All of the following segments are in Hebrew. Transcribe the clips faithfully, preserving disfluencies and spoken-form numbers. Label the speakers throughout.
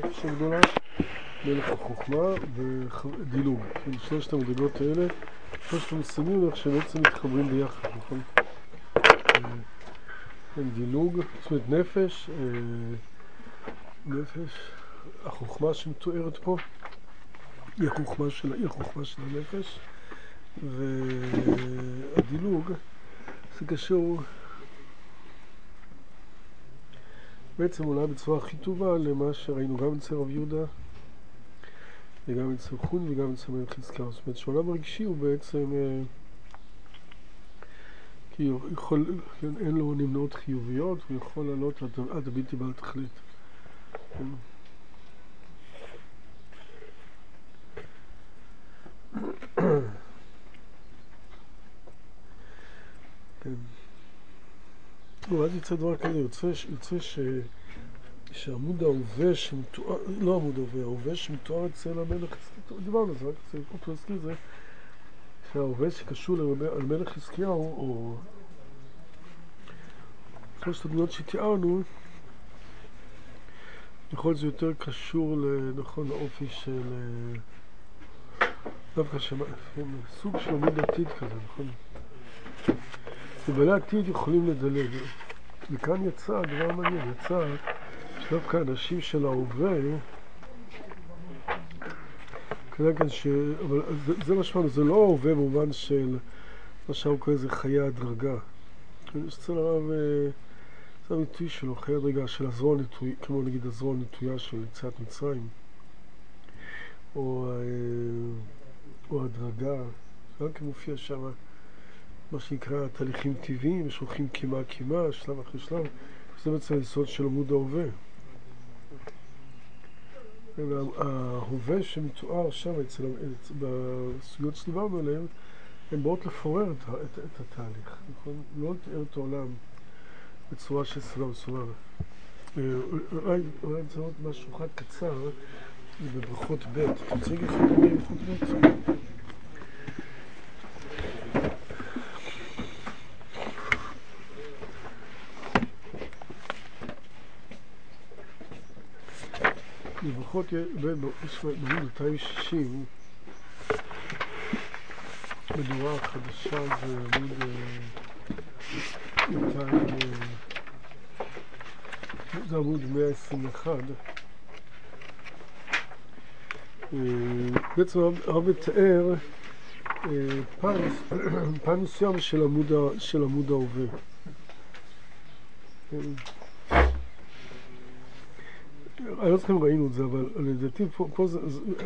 Speaker 1: שם גדולה, מלך החוכמה ודילוג. שלושת המדרגות האלה, שלושת המושגים איך שבעצם מתחברים ביחד, נכון? דילוג, זאת אומרת נפש, נפש, החוכמה שמתוארת פה, היא החוכמה של, היא החוכמה של הנפש, והדילוג זה קשור בעצם אולי בצורה הכי טובה למה שראינו גם אצל רב יהודה וגם אצל חון וגם אצל מלך חזקיהו. זאת אומרת שהעולם הרגשי הוא בעצם כי יכול, אין לו נמנעות חיוביות, הוא יכול לעלות עד, עד הבלתי בעל תכלית. כן. ואז יוצא דבר כזה, יוצא, יוצא ש... שהעמוד ההווה שמתואר, לא עמוד ההווה, ההווה שמתואר אצל המלך חזקיהו, דיברנו על זה, רק אצל קופרסקי זה, שההווה שקשור על מלך חזקיהו, או שלושת הדמויות שתיארנו, יכול זה יותר קשור לנכון לאופי של דווקא סוג של עמוד עתיד כזה, נכון? ובעלי עתיד יכולים לדלג. וכאן יצא דבר מעניין, יצא שדווקא אנשים של ההווה, כנגד ש... אבל זה, זה מה שמענו, זה לא ההווה במובן של מה שהוא קורא זה חיי הדרגה. יש אצל הרב, זה הביטוי שלו, חיי הדרגה של הזרוע נטויה, כמו נגיד הזרוע נטויה של יציאת מצרים, או, או הדרגה, זה רק מופיע שם מה שנקרא תהליכים טבעיים, שולחים קימה קימה, שלב אחרי שלב, זה בעצם היסוד של עמוד ההווה. ההווה שמתואר שם אצל, בסוגיות שדיברנו עליהן, הן באות לפורר את, את, את התהליך, נכון? לא לתאר את העולם בצורה של סבב וסובב. אולי נצא עוד משהו אחד קצר, זה בברכות ב', אתה רוצה להגיד לך דומה בברכות ב'? בברכות בעמוד מאתיים ושישים, מדורה חדשה בעמוד מאתיים, זה עמוד מאה עשרים ואחת. בעצם הרב מתאר פן מסוים של עמוד ההווה. אני לא זוכר אם ראינו את זה, אבל לדעתי פה, פה זה,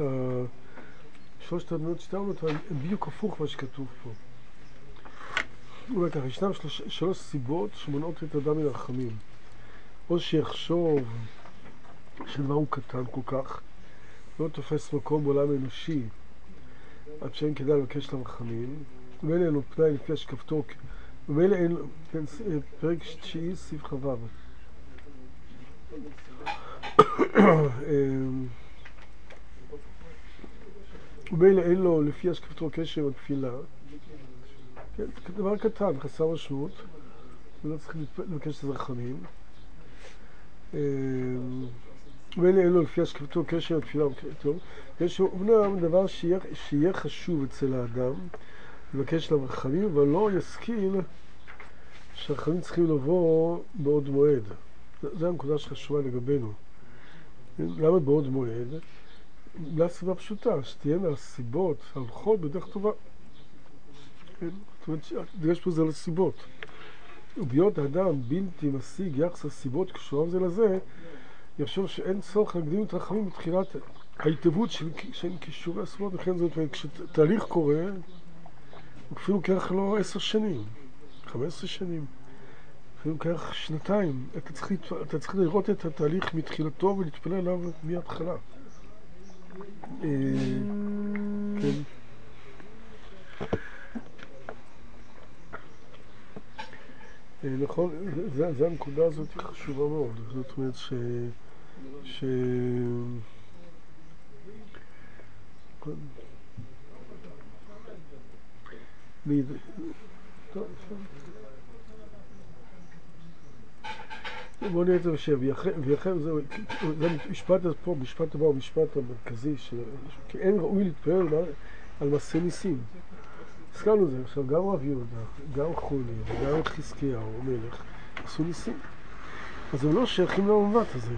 Speaker 1: שלושת הדמויות שתיארנו אותה, הם בדיוק הפוך מה שכתוב פה. אולי ככה, ישנם שלוש, שלוש סיבות שמונעות את אדם מרחמים. או שיחשוב שדבר הוא קטן כל כך, לא תופס מקום בעולם האנושי, עד שאין כדאי לבקש לרחמים, ומאלה אין לו פנאי לפי השקפתו, ומאלה אין לו, כן, פרק תשיעי, סעיף חבב. ומאלה אין לו לפי השקפתו קשר או תפילה, כן, דבר קטן, חסר משמעות, ולא צריך לבקש לרחמים. ומאלה אין לו לפי השקפתו קשר או תפילה, טוב, יש אומנם דבר שיהיה, שיהיה חשוב אצל האדם, לבקש לרחמים, אבל לא ישכיל שהרחמים צריכים לבוא בעוד מועד. זו הנקודה שחשובה לגבינו. למה בעוד מועד? בגלל סיבה פשוטה, שתהיינה הסיבות ההולכות בדרך טובה. זאת אומרת, דגש פה זה על הסיבות. ובהיות האדם בלתי משיג יחס הסיבות קשוריו זה לזה, יחשוב שאין צורך להקדים את הרחמים בתחילת ההתהוות של, של קישורי הסיבות, לכן זאת אומרת, כשתהליך קורה, הוא אפילו כך לו עשר שנים, חמש עשרה שנים. אפילו כך שנתיים, אתה צריך, אתה צריך לראות את התהליך מתחילתו ולהתפלל עליו מההתחלה. כן. נכון, זה הנקודה הזאת חשובה מאוד. זאת אומרת ש... ש... טוב, בואו נראה את זה בשב, ויחם זה, זה משפט פה, משפט הבא הוא משפט המרכזי, כי אין ראוי להתפלל על מעשה ניסים. הזכרנו זה, עכשיו גם רב יהודה, גם חוני, גם חזקיהו, המלך, עשו ניסים. אז הם לא שייכים למבט הזה.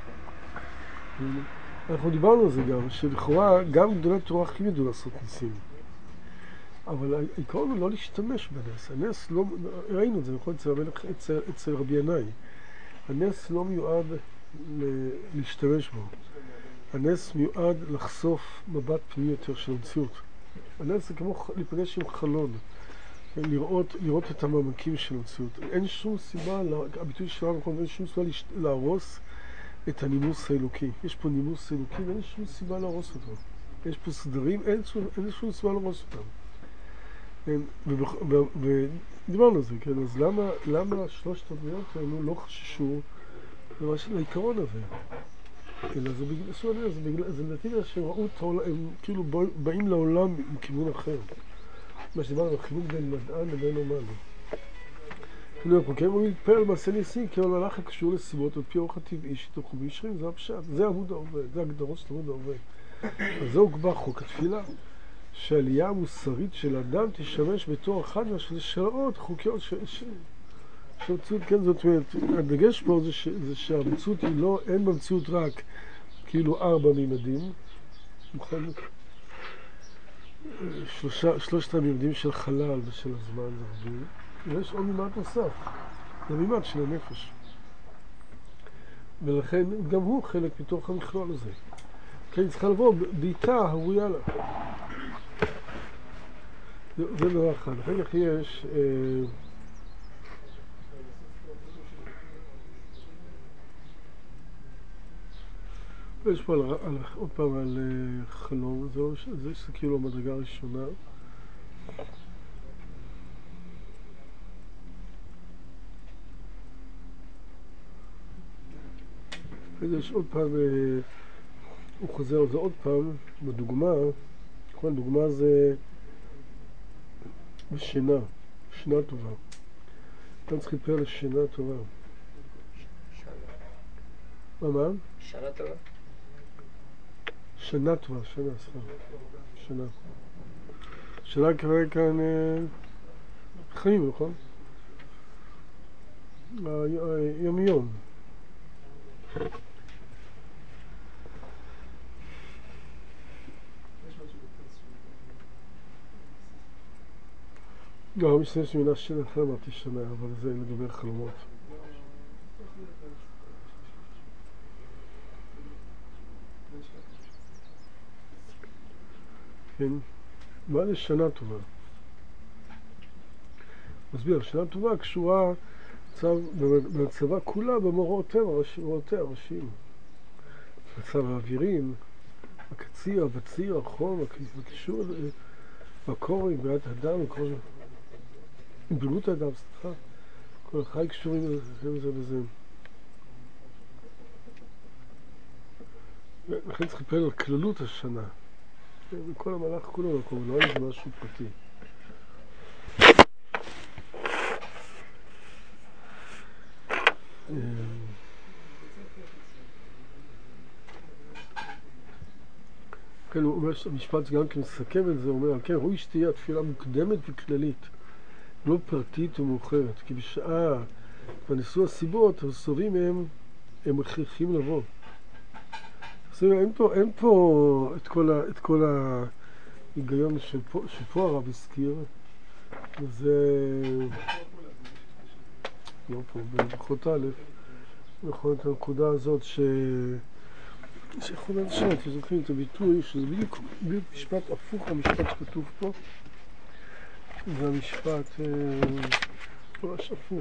Speaker 1: אנחנו דיברנו על זה גם, שלכאורה גם גדולי תורה הכי ידעו לעשות ניסים. אבל העיקרון הוא לא להשתמש בנס. הנס לא, ראינו את זה, נכון, אצל, אצל, אצל רבי ינאי. הנס לא מיועד להשתמש בו. הנס מיועד לחשוף מבט פנימי יותר של המציאות. הנס זה כמו להיפגש עם חלון, לראות, לראות את המעמקים של המציאות. אין שום סיבה, הביטוי שלנו, אין שום סיבה להרוס את הנימוס האלוקי. יש פה נימוס האלוקי ואין שום סיבה להרוס אותו. יש פה סדרים, אין שום, אין שום סיבה להרוס אותם. ודיברנו על זה, כן? אז למה, למה שלושת הדמויות האלו לא חששו לעיקרון הזה? אלא זה בגלל, זה בגלל, זה לדעתי שהם ראו את העולם, הם כאילו באים לעולם מכיוון אחר. מה שדיברנו, חילוק בין מדען לבין אומן. כאילו, אנחנו כן רואים להתפעל מעשה ניסים, כי הלך הקשור לסיבות על פי אורח הטבעי שתוכו בישרים, זה הפשט, זה עמוד העובד, זה הגדרות של עמוד העובד. אז זהו כבר חוק התפילה, שהעלייה המוסרית של אדם תשמש בתור אחד מהשלעות חוקיות שהמציאות, כן, זאת אומרת, הדגש פה זה, ש, זה שהמציאות היא לא, אין במציאות רק כאילו ארבע מימדים, נכון? שלושה, שלושת המימדים של חלל ושל הזמן הרבים, ויש עוד מימד נוסף, זה מימד של הנפש. ולכן גם הוא חלק מתוך המכלול הזה. כן, צריכה לבוא בעיטה הראויה לה. זה, זה דבר אחד. אחר כך יש... אה, יש פה על, על, עוד פעם על uh, חלום, זה, זה, זה כאילו המדרגה הראשונה. יש עוד פעם, uh, הוא חוזר על זה עוד פעם, בדוגמה, כל דוגמה זה בשינה, שינה טובה. אתה צריך להתפלל לשינה טובה. מה מה?
Speaker 2: שנה טובה?
Speaker 1: שנה טובה, שנה, סליחה. שנה. שנה כרגע כאן חיים, נכון? יום יום. לא, אני משתמש במילה שנה אחרי אמרתי שנה, אבל זה לגבי חלומות. כן, מה זה שנה טובה? מסביר, שנה טובה קשורה במצבה כולה במוראותיה הראשיים. מצב האווירים, הקציר, הבציר, החום, הקישור, הקורים, בעיית הדם, בריאות האדם, סליחה. כל החי קשורים לזה וזה. לכן צריך לפעול על כללות השנה. וכל המהלך כולו מקום, לא היה זה משהו פרטי. כן, הוא אומר, המשפט גם כן מסכם את זה, הוא אומר, כן, ראוי שתהיה התפילה מוקדמת וכללית, לא פרטית ומאוחרת, כי בשעה בניסו הסיבות, הסובים הם, הם הכרחים לבוא. אין פה, אין פה את כל, ה, את כל ההיגיון שפה, שפה הרב הזכיר, וזה לא פה, בברכות א', נכון את הנקודה הזאת ש... שיכול להיות שם, אתם זוכרים את הביטוי, שזה בדיוק, בדיוק משפט הפוך המשפט שכתוב פה, זה המשפט ממש הפוך.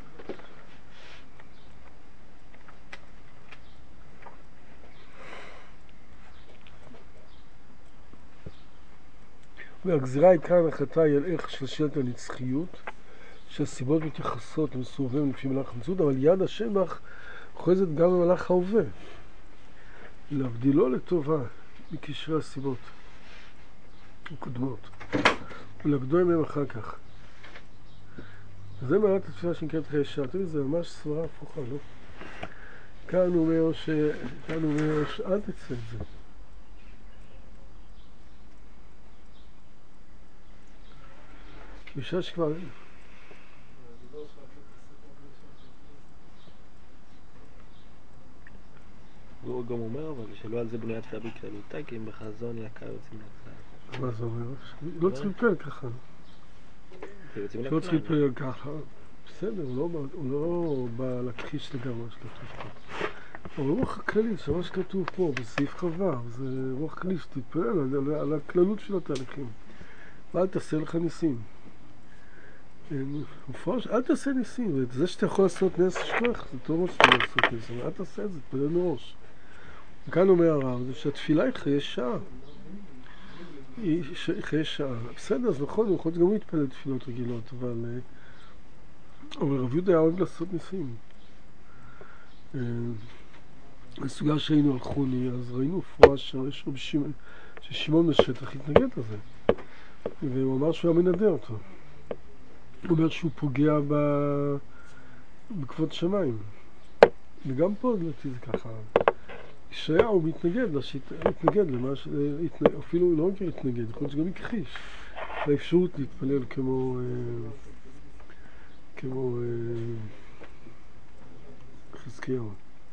Speaker 1: והגזירה היא כאן החלטה היא על איך שלשלת הנצחיות, שהסיבות מתייחסות למסובבים לפי מלאך המציאות, אבל יד השמח אוחזת גם במלאך ההווה, להבדילו לטובה מקשרי הסיבות הקודמות, ולגדול מהם אחר כך. וזה מעלת התפילה שנקראת חיי שעה. תראי, זה ממש סברה הפוכה, לא? כאן הוא אומר ש... כאן הוא אומר שאל תצא את זה. בשעה שכבר...
Speaker 2: הוא גם אומר, אבל שלא על זה בניית תפילה בכללותה, כי אם בחזון יקר יוצאים לכלל.
Speaker 1: מה זה אומר? לא צריך להתפלל ככה. לא צריך להתפלל ככה. בסדר, הוא לא בא להכחיש לגמרי מה שכתוב פה. אבל רוח הכללית, שמה שכתוב פה, בסעיף חווה, זה רוח כללית שתתפלל על הכללות של התהליכים. ואל תעשה לך ניסים. מפורש, אל תעשה ניסים. זה שאתה יכול לעשות נס שכוח, זה טוב מאוד שאתה יכול לעשות ניסים. אל תעשה את זה, תתפלל מראש. וכאן אומר הרב, זה שהתפילה היא חיי שעה. היא חיי שעה. בסדר, אז נכון, הוא יכול גם להתפלל תפילות רגילות, אבל... אבל רב יהודה היה אוהב לעשות ניסים. בסוגיה שהיינו על חוני, אז ראינו פרש שיש רבי שמעון, ששמעון בשטח התנגד לזה. והוא אמר שהוא היה מנדה אותו. הוא אומר שהוא פוגע ב... בכבוד שמיים. וגם פה לדעתי זה ככה. ישעיהו מתנגד, מתנגד למה ש... אפילו לא רק להתנגד, יכול להיות שגם יכחיש. האפשרות להתפלל כמו... כמו... חזקיהו.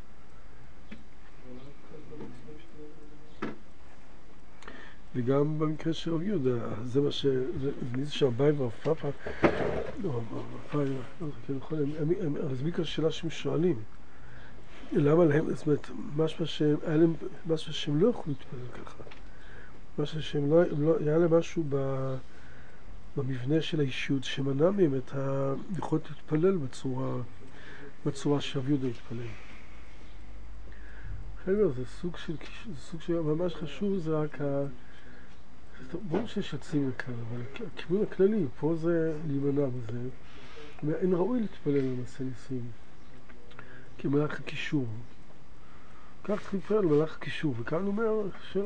Speaker 1: וגם במקרה של רב יהודה, זה מה ש... זה שהבאי והפאפה... לא, הפאפה... כן, נכון, אז בגלל שאלה שהם שואלים, למה להם, זאת אומרת, משהו שהם, היה להם, משהו שהם לא יכולו להתפלל ככה. משהו שהם לא, לא, היה להם משהו ב... במבנה של האישיות שמנע מהם את היכולת להתפלל בצורה, בצורה שרב יהודה התפלל. חבר'ה, זה סוג של, זה סוג של, ממש חשוב, זה רק ה... ברור שיש יוצאים לכאן, אבל הכיוון הכללי, פה זה להימנע בזה. אין ראוי להתפלל למעשה ניסים, כמלאך הקישור. כך צריך להתפלל למלאך הקישור, וכאן הוא אומר שלא.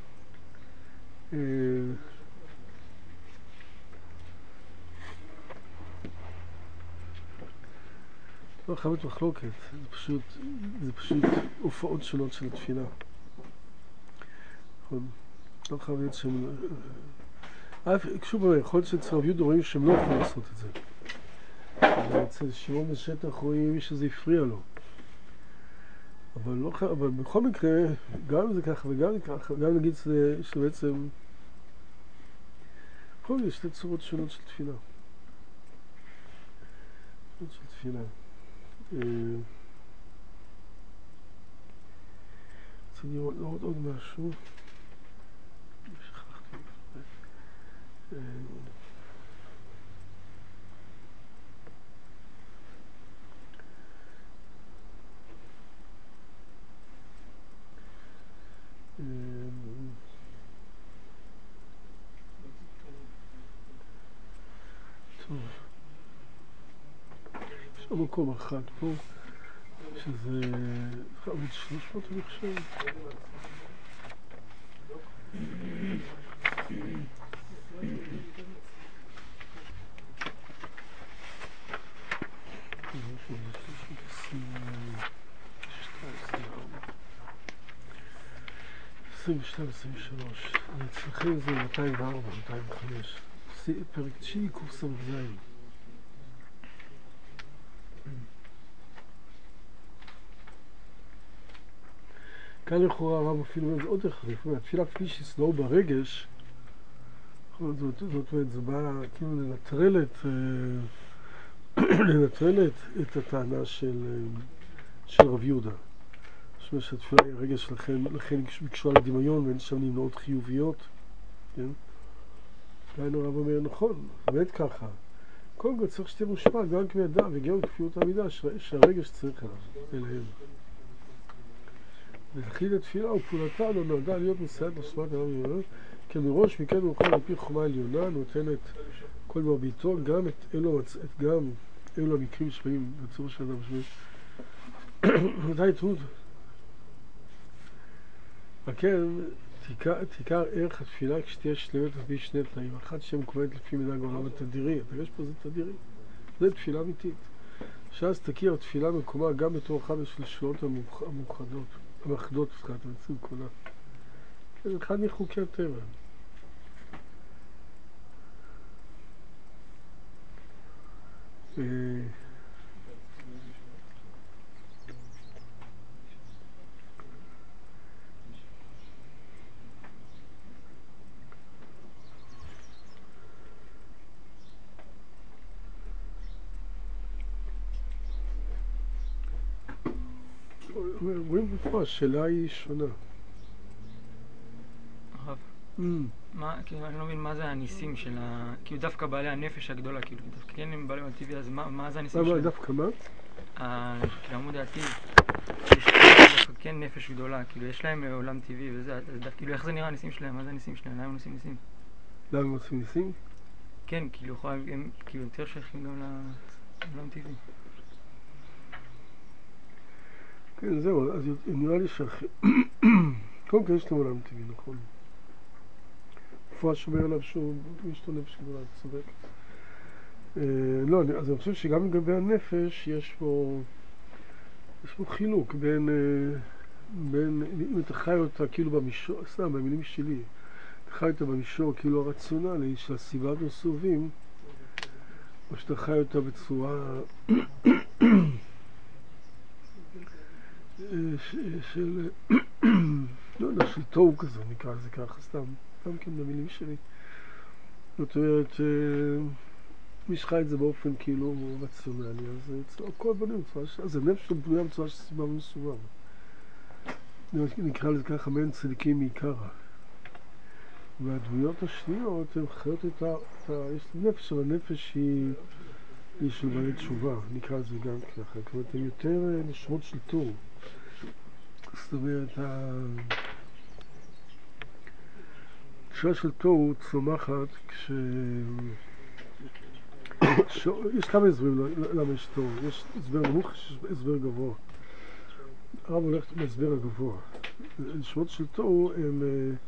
Speaker 1: לא חייבת מחלוקת, זה פשוט, זה פשוט הופעות שונות של התפילה. נכון. לא חייב להיות שהם... שוב, יכול להיות שאצל רב יהודה רואים שהם לא יכולים לעשות את זה. אצל שמעון בשטח רואים שזה הפריע לו. אבל, לא, אבל בכל מקרה, גם אם זה ככה וגם אם ככה, גם נגיד שזה, שבעצם... בכל מקרה, יש שתי צורות שונות של תפילה. שונות של תפילה. רוצה לראות עוד, עוד משהו. שכחתי. טוב. יש עוד מקום אחד פה, שזה עמוד שלוש מאות אני חושב. עשרים ושתיים עשרים ושלוש. אצלכם זה מאתיים וארבע מאתיים וחמש. פרק תשיעי קורס ס"ז. כאן לכאורה הרב אפילו אומר, זה עוד החריף, התפילה כפי שישנאו ברגש, זאת אומרת, זה בא כאילו לנטרל את, לנטרל את, את הטענה של, של רב יהודה. זאת אומרת שהתפילה היא הרגש, לכן, לכן ביקשו על הדמיון, ואין שם נמנעות חיוביות, כן? כאן הרב אומר, נכון, באמת ככה. קודם כל צריך שתהיה מושפע גם כמידע וגם כפיות העמידה שהרגש צריך אליהם. ולכן התפילה ופעולתה לא נועדה להיות מסייעת לשמעת העם העליונה, כי מראש מכן הוא יכול על פי חומה עליונה נותנת כל מרביתו גם את אלו, גם אלו המקרים שבאים בצורה של אדם שבאים. מתי תרות? וכן, תיקר ערך התפילה כשתהיה שלמת לפי שני תנאים. אחת שם קובעת לפי מנהג העולם התדירי. יש פה זה תדירי. זה תפילה אמיתית. שאז תכיר התפילה מקומה גם בתור אחד השלשות המאוחדות, המאחדות, סליחה, את המציאות כולה. זה אחד מחוקי הטבע. רואים פה, השאלה היא שונה.
Speaker 3: הרב, מה, כאילו, אני לא מבין מה זה הניסים של ה... כאילו דווקא בעלי הנפש הגדולה, כאילו, דווקא כן הם בעלי הטבעי, אז מה, מה זה הניסים שלהם?
Speaker 1: דווקא מה?
Speaker 3: כאילו, עמוד העתיד, יש דווקא כן נפש גדולה, כאילו, יש להם עולם טבעי וזה, כאילו, איך זה נראה הניסים שלהם? מה זה הניסים שלהם? למה הם עושים ניסים?
Speaker 1: למה הם עושים ניסים?
Speaker 3: כן, כאילו, הם כאילו יותר שייכים גם לעולם טבעי.
Speaker 1: כן, זהו, אז נראה לי שאחרי... קודם כל יש להם עולם טבעי, נכון? מפורש אומר עליו שהוא יש לו נפש גדולה, צודק. לא, אז אני חושב שגם לגבי הנפש יש פה... יש פה חילוק בין... בין... אם אתה חי אותה כאילו במישור, סתם, במילים שלי, אתה חי אותה במישור כאילו הרציונלי של הסיבת מסובים, או שאתה חי אותה בצורה... של, לא יודע, של תוהו כזה, נקרא לזה ככה, סתם, גם כן במילים שלי. זאת אומרת, מי שחי את זה באופן כאילו רציונלי, אז הכל בנוי בצורה, אז הנפש שלו בנויה בצורה של סיבה ומסובב. נקרא לזה ככה, מעין צדיקים מעיקרא. והדמויות השניות הן חיות את ה... יש נפש, אבל הנפש היא... היא של בעלי תשובה, נקרא לזה גם ככה. כלומר, הן יותר נשמות של תור. זאת אומרת, התשובה של תור צומחת כש... ש... יש כמה הסברים למה יש תור. יש הסבר נמוך, יש הסבר גבוה. הרב הולך להסבר הגבוה. נשמות של תור הן...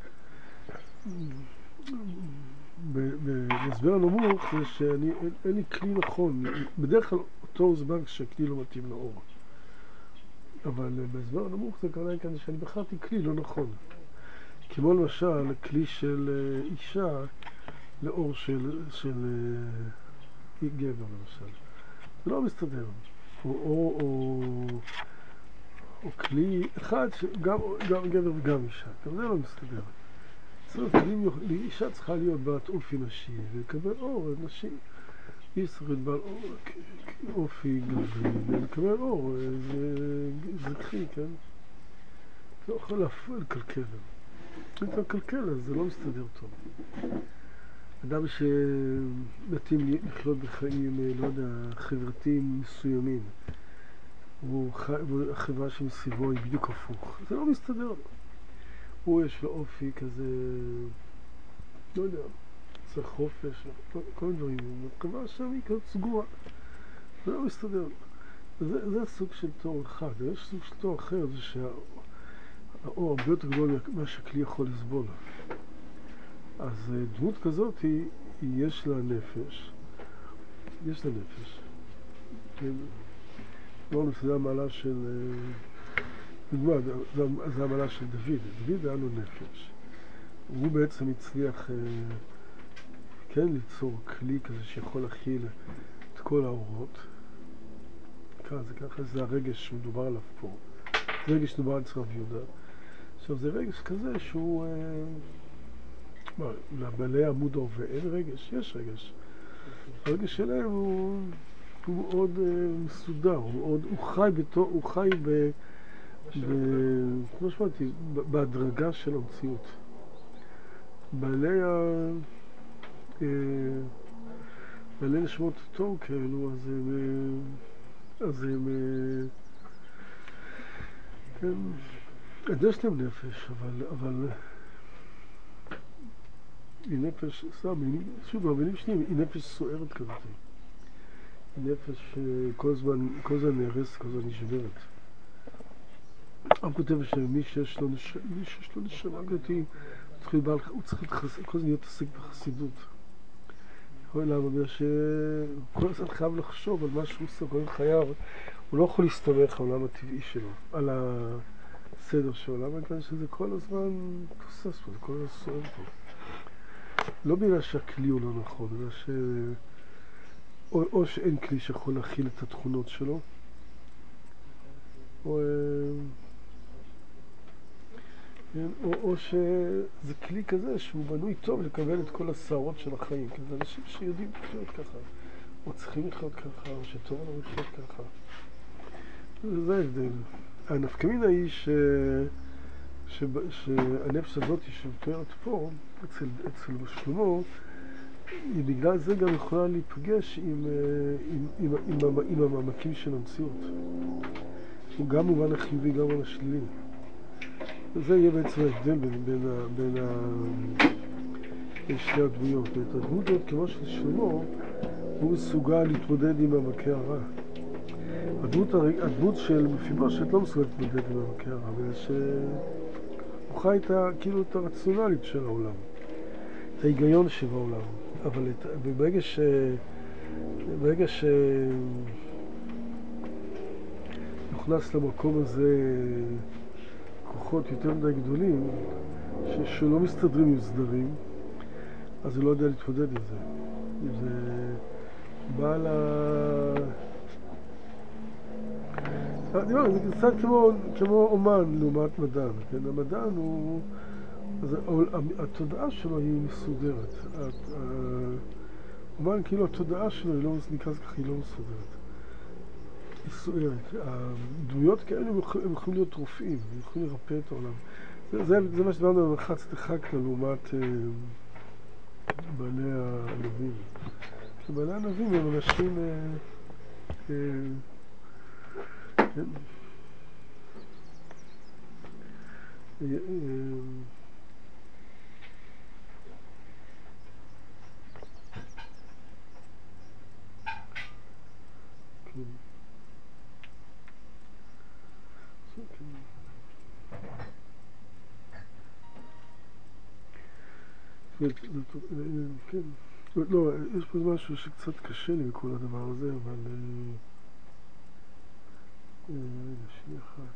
Speaker 1: בהסבר הנמוך זה שאני, אין לי כלי נכון. בדרך כלל תור זה בנק שהכלי לא מתאים לאור. אבל בהסבר הנמוך זה כנראה כאן שאני בחרתי כלי לא נכון. כמו למשל, כלי של אישה לאור של, של גבר למשל. זה לא מסתדר. או, או, או, או כלי אחד שגם גם גבר וגם אישה. גם זה לא מסתדר. זאת אומרת, אישה צריכה להיות בת אופי נשי ולקבל אור נשי. היא צריכה להיות אופי גברי ולקבל אור, זה זכרי, כן? זה לא יכול להפעיל קלקל. אם אתה מקלקל, אז זה לא מסתדר טוב. אדם שמתאים לחיות בחיים, לא יודע, חברתיים מסוימים, והחברה שמסביבו היא בדיוק הפוך. זה לא מסתדר. הוא יש לו אופי כזה, לא יודע, צריך חופש, כל דברים. החברה שם היא כזאת סגורה. זה לא מסתדר. זה, זה סוג של תור אחד. יש סוג של תור אחר, זה שהאור הרבה יותר גדול מה שהכלי יכול לסבול. אז דמות כזאת היא, היא יש לה נפש. יש לה נפש. כן? לא נפסדה המעלה של... דוגמה, זה, זה המעלה של דוד. דוד היה לו נפש. הוא בעצם הצליח כן ליצור כלי כזה שיכול להכיל את כל האורות. זה ככה, זה הרגש שמדובר עליו פה. זה רגש שמדובר על צרב יהודה. עכשיו זה רגש כזה שהוא... מה, לבעלי עמוד ההווה אין רגש? יש רגש. הרגש שלהם הוא, הוא מאוד uh, מסודר, הוא, מאוד, הוא חי בתור, הוא חי ב... ב... כמו שמעתי, בהדרגה של המציאות. בעלי ה... אה, בעלי נשמות תור כאלו, אז הם... אז הם... כן... אז יש להם נפש, אבל... אבל... היא נפש, סתם, שוב, במילים שניים, היא נפש סוערת כזאת. היא נפש כל הזמן, כל הזמן נהרס, כל הזמן נשברת. הוא כותב שמי שיש לו נשמה, מי שיש לו נשמה גדולה, הוא צריך כל הזמן להיות עסק בחסידות. למה? בגלל שכל הזמן חייב לחשוב על מה שהוא עושה, כל הזמן חייב, הוא לא יכול להסתמך על העולם הטבעי שלו, על הסדר של העולם, בגלל שזה כל הזמן תוסס פה, זה כל הזמן סוער פה. לא בגלל שהכלי הוא לא נכון, בגלל ש... או, או שאין כלי שיכול להכיל את התכונות שלו, או, או, או שזה כלי כזה שהוא בנוי טוב לקבל את כל הסערות של החיים. כי זה אנשים שיודעים לחיות ככה, או צריכים לחיות ככה, או שטוב לנו לחיות ככה. זה ההבדל. הנפקמינה היא ש... ש... שהנפש הזאת שמתוארת פה, אצל, אצל שלמה, היא בגלל זה גם יכולה להיפגש עם, עם, עם, עם, עם, עם המעמקים של המציאות. גם במובן החיובי, גם במובן השלילי. וזה יהיה בעצם ההבדל בין, בין, בין, בין שתי הדמויות. ואת הדמות הזאת, כמו של שלמה, הוא מסוגל להתמודד עם מעמקי הרע. הדמות, הדמות של מפיבושת לא מסוגל להתמודד עם מעמקי הרע, בגלל שהוא חי את, כאילו, את הרציונלית של העולם, את ההיגיון של העולם. אבל את, ברגע ש... ברגע ש... נכנס למקום הזה כוחות יותר מדי גדולים ש... שלא מסתדרים עם סדרים, אז הוא לא יודע להתמודד עם זה. זה בא ל... זה קצת כמו, כמו אומן לעומת מדען. כן? המדען הוא... אז התודעה שלו היא מסודרת. אומן, כאילו התודעה שלו היא לא, נקרא זה ככה, היא לא מסודרת. היא סוערת. הדמויות כאלה הם יכולים להיות רופאים, הם יכולים לרפא את העולם. זה, זה, זה מה שדברנו במרחץ דחק לעומת אה, בעלי הענבים. בעלי הענבים הם אנשים... אה, אה, כן. אה, אה, כן, לא, יש פה משהו שקצת קשה לי בכל הדבר הזה, אבל רגע, שנייה אחת.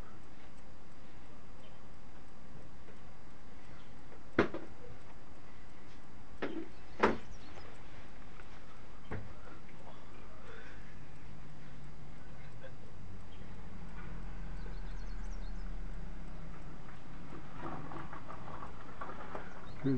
Speaker 1: כן.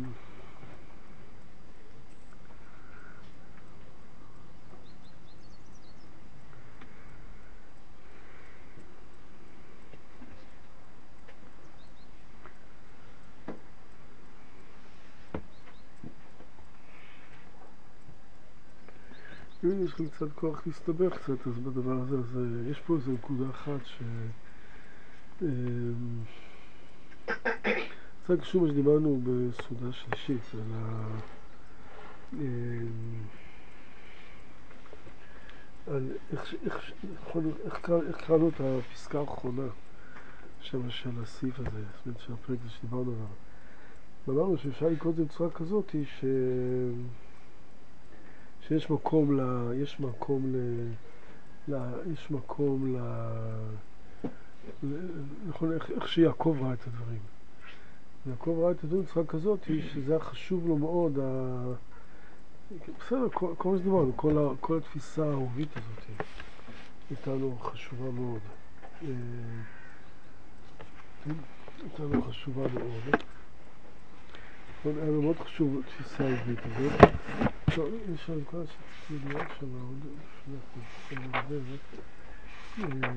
Speaker 1: אם יש לכם קצת כוח להסתבך קצת, אז בדבר הזה, אז יש פה איזו נקודה אחת ש... זה קשור מה שדיברנו בסעודה שלישית, על ה... על איך, איך, איך, איך קראנו את הפסקה האחרונה שם של הסעיף הזה, זאת אומרת של הפרק הזה שדיברנו עליו. ואמרנו שאפשר לקרוא את זה בצורה כזאת, ש... שיש מקום ל... יש מקום ל... ל... יש מקום ל... נכון, איך, איך שיעקב ראה את הדברים. יעקב ראה את הדברים בצורה כזאת, שזה היה חשוב לו מאוד, ה... בסדר, כל, כל מה שדיברנו, כל, ה... כל התפיסה האהובית הזאת הייתה לו חשובה מאוד. הייתה לו חשובה מאוד. היה לו מאוד חשוב התפיסה האהובית הזאת. טוב, יש לנו כל שצריך להיות שם עוד לפני אנחנו מדברת.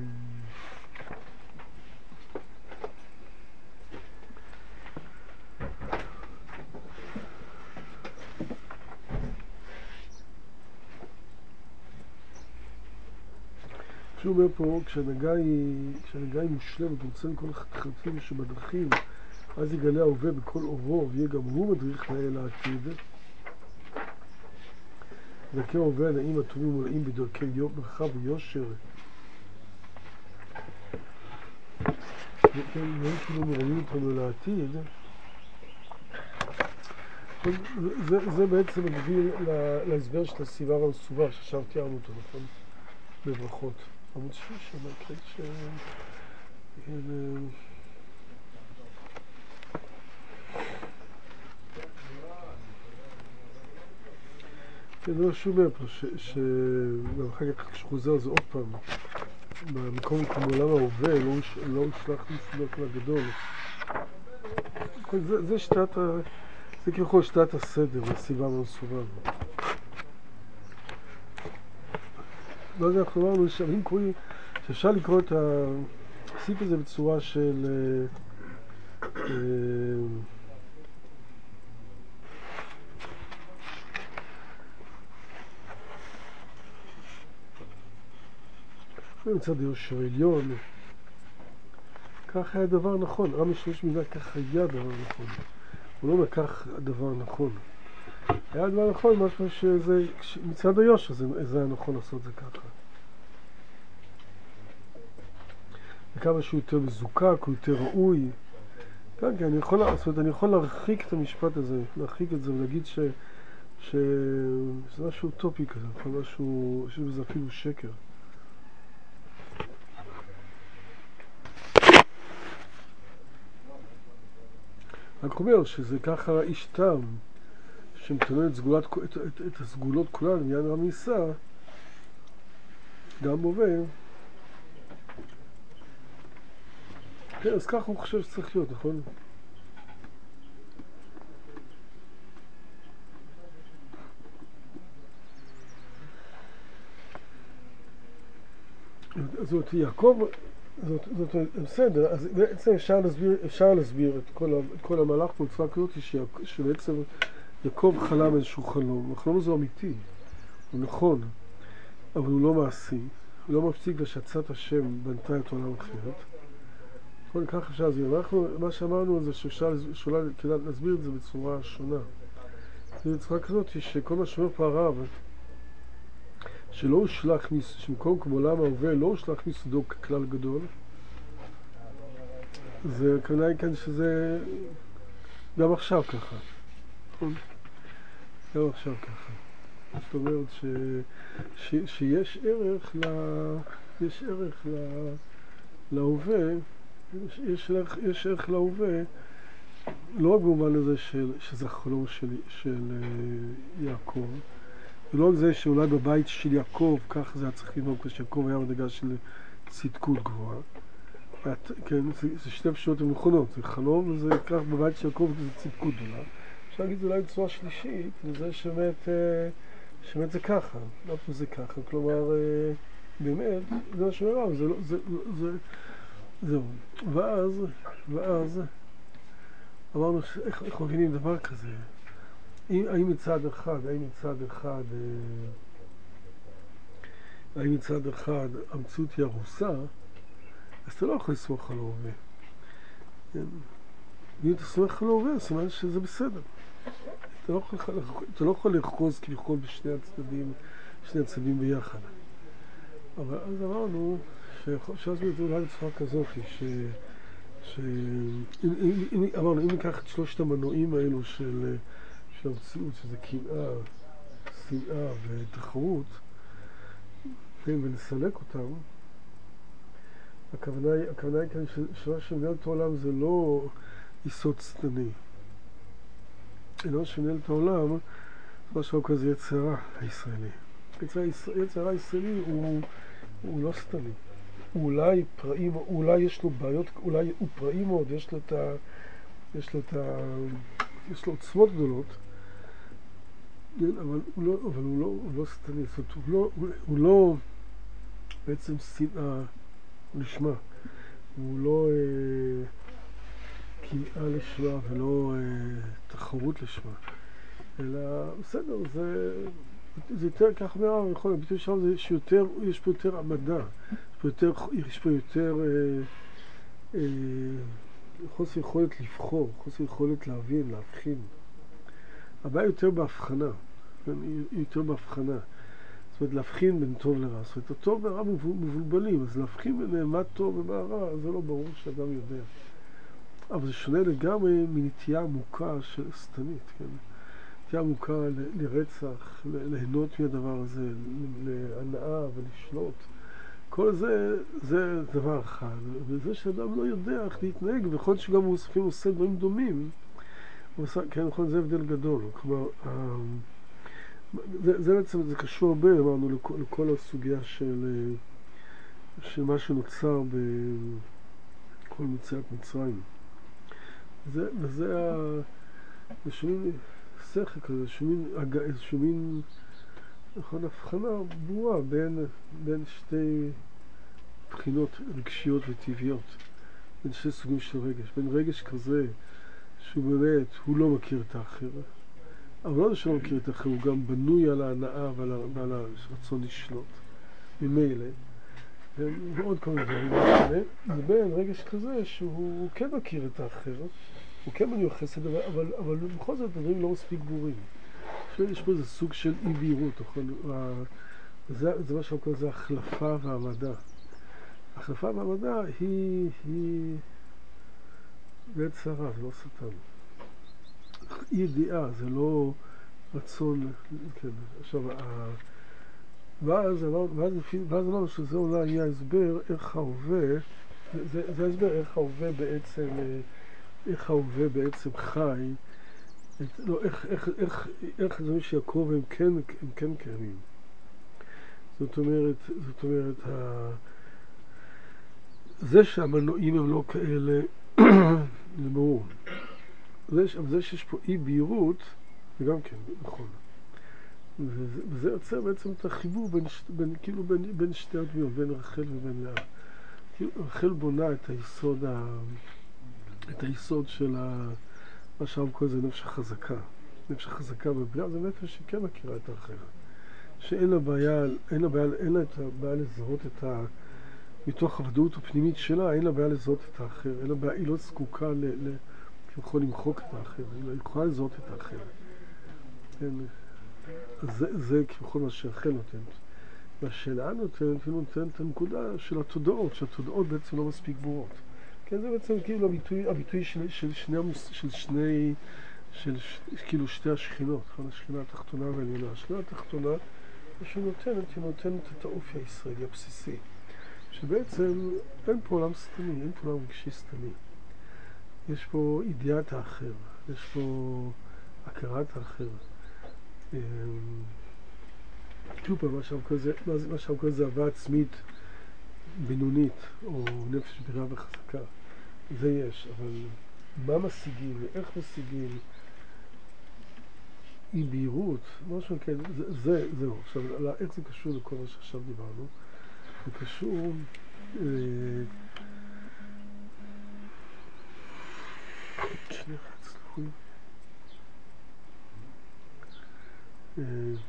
Speaker 1: שהוא אומר פה, כשהנהגה היא, כשהנהגה היא מושלמת, הוא רוצה לכל החרצים שבדרכים, אז יגלה ההווה בכל אורו, ויהיה גם הוא מדריך לאל העתיד. דרכי ההווה הנעים הטובים מולאים בדרכי ברכה ויושר. וכן, הם כאילו מרמים אותנו לעתיד. זה, זה בעצם מגביל להסבר של הסיבה והמסובר ששם תיארנו אותו, נכון? בברכות. עמוד שש, אני אקריא ש... כן, זה לא שומע פה, ואחר כך כשחוזר זה עוד פעם, במקום כמו עולם ההווה, לא הושלך מסודות לגדול. זה, זה שתת ה... זה ככל שתת הסדר, הסיבה והמסובב. לא יודע, אנחנו אמרנו שאם קוראים, שאפשר לקרוא את הסיפור הזה בצורה של... מצד יושר עליון, כך היה דבר נכון, רמי שלוש מילה כך היה דבר נכון, הוא לא אומר כך הדבר נכון, היה דבר נכון משהו שזה, מצד היושר זה, זה היה נכון לעשות זה ככה, וכמה שהוא יותר מזוקק, הוא יותר ראוי, כן, כן, אני יכול, זאת אומרת, אני יכול להרחיק את המשפט הזה, להרחיק את זה ולהגיד ש, ש, שזה משהו אוטופי כזה, משהו, שזה אפילו שקר. רק אומר שזה ככה איש תם שמתנון את, סגולת, את, את, את הסגולות כולן מיין רמיסה גם בובה, כן, אז ככה הוא חושב שצריך להיות, נכון? זאת יעקב, זאת, זאת, בסדר, אז בעצם אפשר להסביר, אפשר להסביר את כל, את כל המהלך בצורה כזאת שבעצם יעקב חלם איזשהו חלום, החלום הזה אמיתי, הוא נכון, אבל הוא לא מעשי, הוא לא מפסיק לשצת השם בנתה את עולם אחרת. כל כך אפשר להסביר, אנחנו, מה שאמרנו זה שאפשר להסביר את זה בצורה שונה. זה בצורה כזאת שכל מה שאומר פה הרב, שלא הושלך, שמקום כמו עולם ההווה לא הושלך מסודו ככלל גדול, זה כנראה כאן שזה גם עכשיו ככה, גם עכשיו ככה. זאת אומרת ש, ש, שיש ערך ל, יש ערך ל, להווה, יש, יש, ערך, יש ערך להווה, לא רק במובן הזה של, שזה החלום של, של יעקב, ולא רק זה שאולי בבית של יעקב, כך זה היה צריך לנהוג, כשיעקב היה מדרגה של צדקות גבוהה. כן, זה, זה שתי פשוטות נכונות, זה חלום, וזה כך בבית של יעקב זה צדקות גדולה. אפשר להגיד אולי בצורה שלישית, וזה שבאמת, שבאמת זה ככה, לא פה זה ככה, כלומר, באמת, זה מה שאומר, זה לא, זה, זה, זהו. ואז, ואז, אמרנו, איך, איך מבינים דבר כזה? האם מצד אחד, האם מצד אחד, האם מצד אחד המציאות היא הרוסה, אז אתה לא יכול לסמוך על ההווה. אם אתה סמוך על ההווה, אז סימן שזה בסדר. אתה לא יכול, אתה לא יכול לרחוז כביכול בשני הצדדים, שני הצדדים ביחד. אבל אז אמרנו שאפשר להסביר את זה אולי בצורה כזאת, ש... ש... אם, אם, אמרנו, אם ניקח את שלושת המנועים האלו של... של המציאות, שזה קנאה, שנאה ותחרות, ונסלק אותם, הכוונה היא, הכוונה היא כאן שמה שמנהל את העולם זה לא יסוד שטני. אלא שמנהל את העולם, מה שאומר כזה יצרה הישראלי. יצרה הישראלי הוא, הוא לא שטני. הוא אולי פראים, אולי יש לו בעיות, אולי הוא פראים מאוד, יש לו את ה... יש לו את ה... יש לו עוצמות גדולות, אבל הוא לא, אבל הוא לא, הוא לא שטני, זאת אומרת, הוא לא, הוא, הוא לא בעצם שנאה לשמה, הוא לא אה, קנאה לשמה ולא אה, תחרות לשמה, אלא בסדר, זה, זה יותר כך מהרב, יכול להיות, ביטוי שם זה שיותר, יש פה יותר עמדה, יש פה יותר, יש פה יותר אה, אה, חוסר יכולת לבחור, חוסר יכולת להבין, להבחין. הבעיה יותר בהבחנה, יותר בהבחנה. זאת אומרת, להבחין בין טוב לרע. זאת אומרת, הטוב והרע מבולבלים, אז להבחין בין מה טוב ומה רע, זה לא ברור שאדם יודע. אבל זה שונה לגמרי מנטייה עמוקה של שטנית, כן? נטייה עמוקה ל- לרצח, ל- ליהנות מהדבר הזה, ל- להנאה ולשלוט. כל זה, זה דבר אחד. וזה שאדם לא יודע איך להתנהג, ויכול להיות שגם הוא לפעמים עושה דברים דומים, הוא עושה, כן, נכון, זה הבדל גדול. כלומר, אה, זה, זה בעצם, זה קשור הרבה, אמרנו, לכל, לכל הסוגיה של, של מה שנוצר בכל מציאת מצרים. זה, וזה ה... איזשהו מין שכל כזה, איזשהו מין, איזשהו מין, נכון, הבחנה ברורה בין, בין שתי בחינות רגשיות וטבעיות, בין שתי סוגים של רגש, בין רגש כזה שהוא באמת, הוא לא מכיר את האחר, אבל לא שלא מכיר את האחר, הוא גם בנוי על ההנאה ועל, ועל הרצון לשלוט, ממילא, ועוד כל מיני דברים, ובין רגש כזה שהוא כן מכיר את האחר, הוא כן מיוחס את זה, אבל, אבל בכל זאת הדברים לא מספיק ברורים. יש פה איזה סוג של אי בהירות, נכון? זה, זה מה שאנחנו קוראים, זה החלפה והמדע. החלפה והמדע היא, היא בעת צרה, זה לא שטן. אי ידיעה, זה לא רצון, כן, עכשיו, ואז אמרנו שזה אולי יהיה הסבר איך ההווה, זה, זה הסבר איך ההווה בעצם, איך ההווה בעצם חי, לא, איך, איך, איך, איך זה שיעקב הם כן, הם כן קיימים. זאת אומרת, זאת אומרת, ה... זה שהמנועים הם לא כאלה, זה ברור. זה, זה שיש פה אי בהירות, זה גם כן, נכון. וזה, וזה יוצר בעצם את החיבור בין, בין, כאילו בין, בין שתי הדמויות, בין רחל ובין לאה. כאילו, רחל בונה את היסוד, ה... את היסוד של ה... מה שאנחנו קוראים זה נפש החזקה. נפש החזקה בבריאה זה נפש שכן מכירה את האחר. שאין לה בעיה, אין לה בעיה, אין לה את הבעיה לזהות את ה... מתוך הוודאות הפנימית שלה, אין לה בעיה לזהות את האחר. אין לה בעיה, היא לא זקוקה ל... ל... יכול למחוק את האחר, היא יכולה לזהות את האחר. אין... זה, זה ככל מה שרחל נותנת. מה שלאה נותנת, היא נותנת את הנקודה של התודעות, שהתודעות בעצם לא מספיק ברורות. כן, זה בעצם כאילו הביטוי, הביטוי של, של שני, של שני, של ש, כאילו שתי השכינות, השכינה התחתונה והעליונה. השכינה התחתונה, שהיא נותנת, היא נותנת את האופי הישראלי הבסיסי, שבעצם אין פה עולם סתמי, אין פה עולם רגשי סתמי. יש פה ידיעת האחר, יש פה הכרת האחר. שוב פעם, מה שאנחנו קוראים זה אהבה עצמית בינונית, או נפש בריאה וחזקה. זה יש, אבל מה משיגים ואיך משיגים, אי בהירות, משהו כן, זה, זה, זהו. עכשיו, איך זה קשור לכל מה שעכשיו דיברנו? זה קשור אה, שנייה, סלחו לי. אה,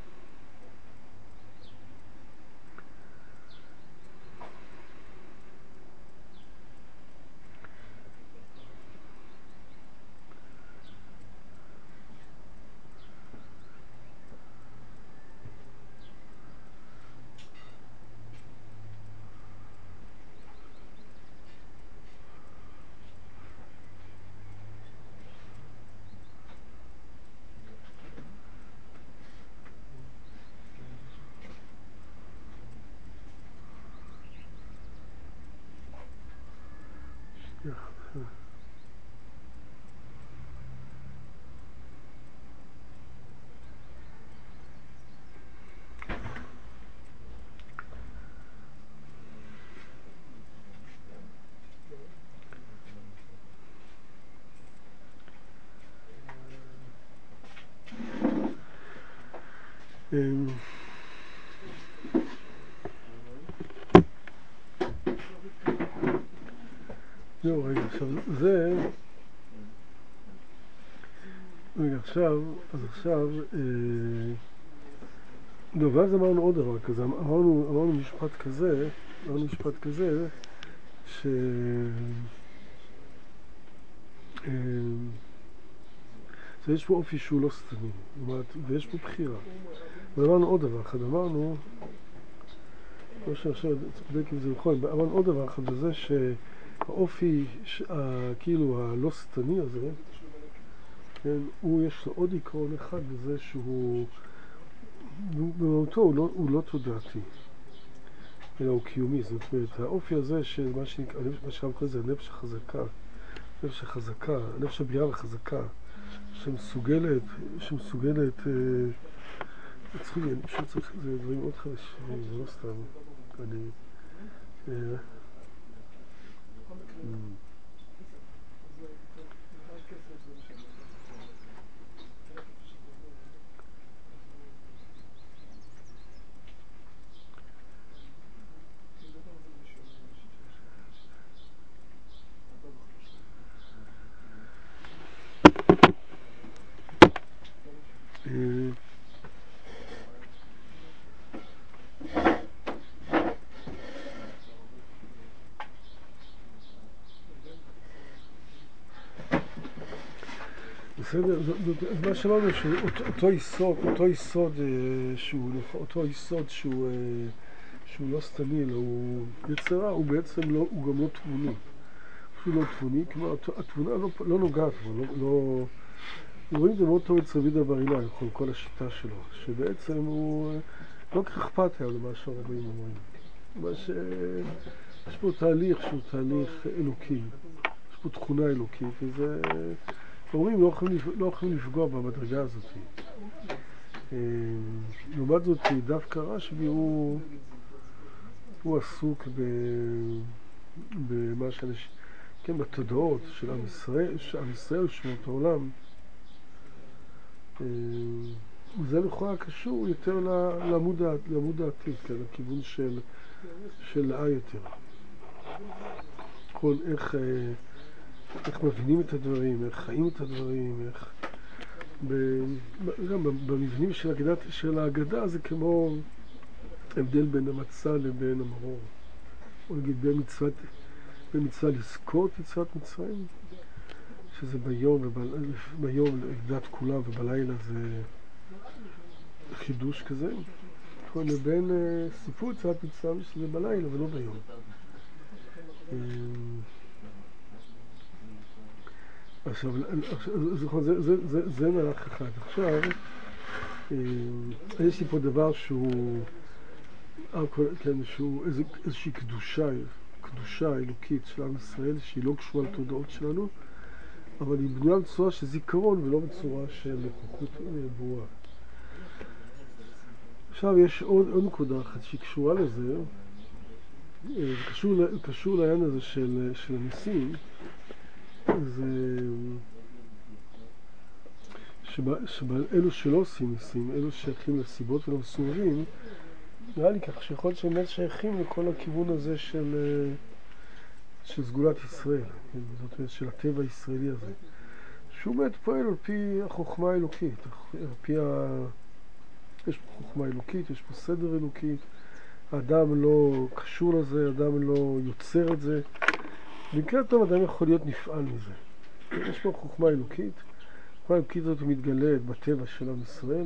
Speaker 1: זהו, רגע, עכשיו זה... רגע, עכשיו, אז עכשיו... לא, ואז אמרנו עוד דבר כזה, אמרנו, אמרנו משפט כזה, אמרנו משפט כזה, ש... יש פה אופי שהוא לא סתמי, ויש פה בחירה. ואמרנו עוד דבר אחד, אמרנו, לא שעכשיו צודק אם זה נכון, אמרנו עוד דבר אחד, בזה שהאופי, כאילו הלא סתמי הזה, כן, הוא יש לו עוד עיקרון אחד בזה שהוא, במהותו הוא לא, הוא לא תודעתי, אלא הוא קיומי. זאת אומרת, האופי הזה של מה שנקרא, מה שקרא קורא זה הנפש החזקה, הנפש החזקה, הנפש הבריאה וחזקה, שמסוגלת, שמסוגלת, צריכים, אני פשוט צריך, זה דברים מאוד חדשים, זה לא סתם, אני, אה, בסדר, אז מה שאמרנו שאותו יסוד, אותו יסוד שהוא, אותו יסוד שהוא, שהוא לא סתני, אלא הוא יצרה, הוא בעצם לא, הוא גם לא תבוני. הוא לא תבוני, כלומר, התבונה לא, לא נוגעת בו, לא, לא, רואים את זה מאוד טוב אצל רבי בר אילן, כל, כל השיטה שלו, שבעצם הוא לא כך אכפת היה למה שהרבים אומרים. מה ש... יש פה תהליך שהוא תהליך אלוקי, יש פה תכונה אלוקית, וזה... אומרים, לא יכולים, לא יכולים לפגוע במדרגה הזאת. לעומת זאת, דווקא רשב"י הוא, הוא עסוק ב, במה שאנשים, כן, בתודעות של עם ישראל, של עם ישראל ושמות העולם. זה לכאורה קשור יותר לעמוד, לעמוד העתיד, כן, לכיוון של, של לאה יותר. כל איך... איך מבינים את הדברים, איך חיים את הדברים, איך... ב... גם במבנים של ההגדה, של ההגדה זה כמו הבדל בין המצה לבין המרור. או נגיד בין מצוות, בין מצווה לזכות מצוות מצרים, שזה ביום, ובל... ביום להגדת כולה ובלילה זה חידוש כזה. לבין uh, סיפור מצוות מצרים שזה בלילה ולא ביום. עכשיו, זה, זה, זה, זה מלאך אחד. עכשיו, יש לי פה דבר שהוא, כן, שהוא איזו, איזושהי קדושה, קדושה אלוקית של עם ישראל, שהיא לא קשורה לתודעות שלנו, אבל היא בנויה בצורה של זיכרון ולא בצורה של נוכחות ברורה. עכשיו, יש עוד, עוד נקודה אחת שהיא קשורה לזה, זה קשור, קשור לעניין הזה של, של הניסים, זה שבה, שבה אלו שלא עושים ניסים, אלו שייכים לסיבות ולא מסורבים, נראה לי כך שיכול להיות שהם באמת שייכים לכל הכיוון הזה של, של סגולת ישראל, זאת אומרת של הטבע הישראלי הזה, שהוא באמת פועל על פי החוכמה האלוקית, על פי ה... יש פה חוכמה אלוקית, יש פה סדר אלוקי, האדם לא קשור לזה, האדם לא יוצר את זה, במקרה טוב אדם יכול להיות נפעל מזה. יש פה חוכמה אלוקית, חוכמה אלוקית הזאת מתגלית בטבע של עם ישראל,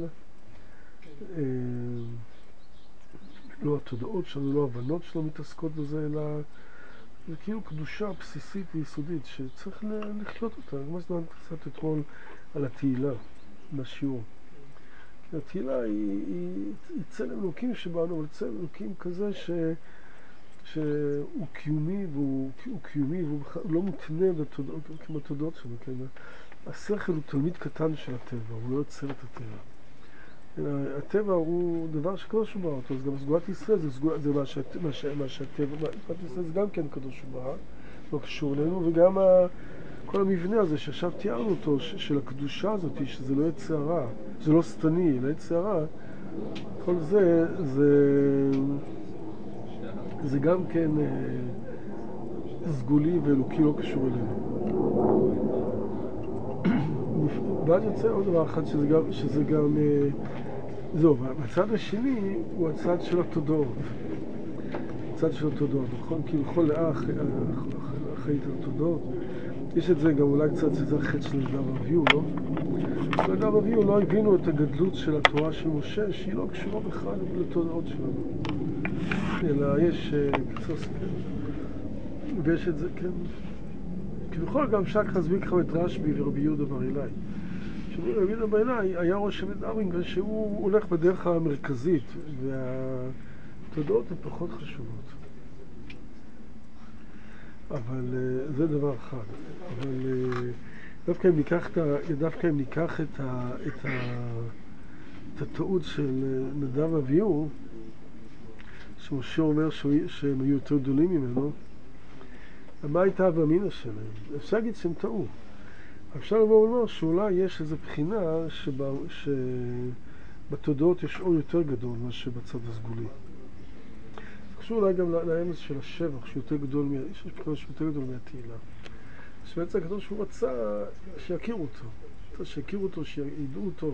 Speaker 1: לא התודעות שלנו, לא הבנות שלנו מתעסקות בזה, אלא זה כאילו קדושה בסיסית ויסודית שצריך לחיות אותה. כמו שדן קצת אתמול על התהילה בשיעור. התהילה היא, היא, היא צלם אלוקים שבאנו, אבל צלם אלוקים כזה ש... שהוא קיומי והוא הוא קיומי והוא לא מותנה בתודעות, כמו התודעות שלנו, כן? השכל הוא תלמיד קטן של הטבע, הוא לא יוצר את הטבע. הטבע הוא דבר שקדוש ברא אותו, אז גם סגולת ישראל זה, סגול, זה מה, שאת, מה, ש, מה שהטבע, סגולת ישראל זה גם כן קדוש ברא, לא קשור אלינו, וגם ה, כל המבנה הזה שעכשיו תיארנו אותו, ש, של הקדושה הזאת, שזה לא יצא רע, זה לא סתני, לא יצא רע, כל זה, זה... זה גם כן אה, סגולי ואלוקי לא קשור אלינו. ואז יוצא עוד דבר אחד שזה גם, שזה גם אה, זהו, והצד השני הוא הצד של התודעות. הצד של התודעות, נכון? כי בכל לאה אחראית על התודעות. יש את זה גם אולי קצת, זה החץ של נדב אביהו, לא? נדב אביהו לא הבינו את הגדלות של התורה של משה, שהיא לא קשורה בכלל לתודעות שלנו. אלא יש קצוס, כן, ויש את זה, כן. כבכל גם שק חזביק לך את רשב"י ורבי יהודה בר אילאי. שרבי יהודה בעיניי היה ראש שבט ארמינג, שהוא הולך בדרך המרכזית, והתודעות הן פחות חשובות. אבל זה דבר אחד. אבל דווקא אם ניקח את, דווקא אם ניקח את, ה, את, ה, את הטעות של נדב ואביהו, שמשה אומר שהם היו יותר גדולים ממנו, מה הייתה הוומינה שלהם? אפשר להגיד שהם טעו. אפשר לבוא ולומר שאולי יש איזו בחינה שבה, שבתודעות יש אור יותר גדול מאשר בצד הסגולי. קשור אולי גם לאמץ של השבח, שהוא יותר גדול, יש בחינה שהוא יותר גדול מהתהילה. שבעצם הקדוש שהוא רצה שיכירו אותו, שיכירו אותו, שידעו אותו.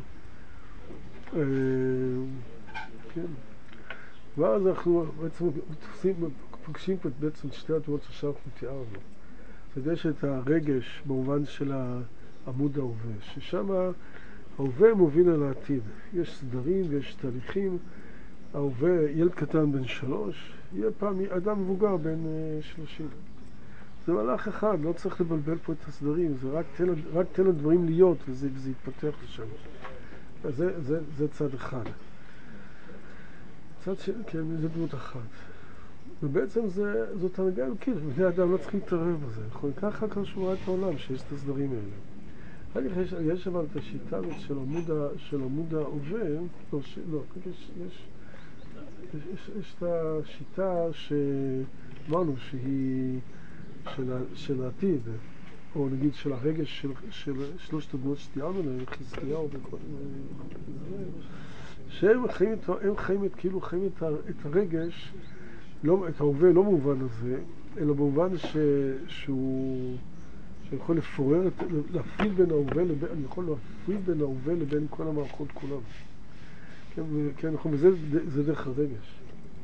Speaker 1: כן. ואז אנחנו בעצם פוגשים פה בעצם שתי התיאוריות שעכשיו אנחנו תיארנו. זאת אומרת, יש את הרגש במובן של העמוד ההווה, ששם ההווה מוביל על העתיד. יש סדרים ויש תהליכים. ההווה, ילד קטן בן שלוש, יהיה פעם אדם מבוגר בן שלושים. זה מהלך אחד, לא צריך לבלבל פה את הסדרים, זה רק תן, רק תן לדברים להיות וזה, וזה יתפתח לשם. אז זה, זה, זה צד אחד. צד שני, כן, זה דמות אחת. ובעצם זה, זאת הנהגה אלוקית, בני אדם לא צריכים להתערב בזה. ככה כאן שורה את העולם שיש את הסדרים האלה. יש, יש אבל את השיטה הזאת של עמוד, של עמוד ההווה, לא, ש, לא, יש, יש, יש, יש, יש את השיטה שאמרנו שהיא של, של העתיד, או נגיד של הרגש של, של שלושת הדמות שתיארנו להם, חזקיהו וכל מיני, שהם חיים את, הם חיים את, כאילו חיים את, את הרגש, לא, את ההווה לא במובן הזה, אלא במובן ש, שהוא, שיכול לפורר, להפריד בין ההווה לבין, אני יכול להפריד בין ההווה לבין כל המערכות כולם. כן, כן, נכון, וזה זה דרך הרגש.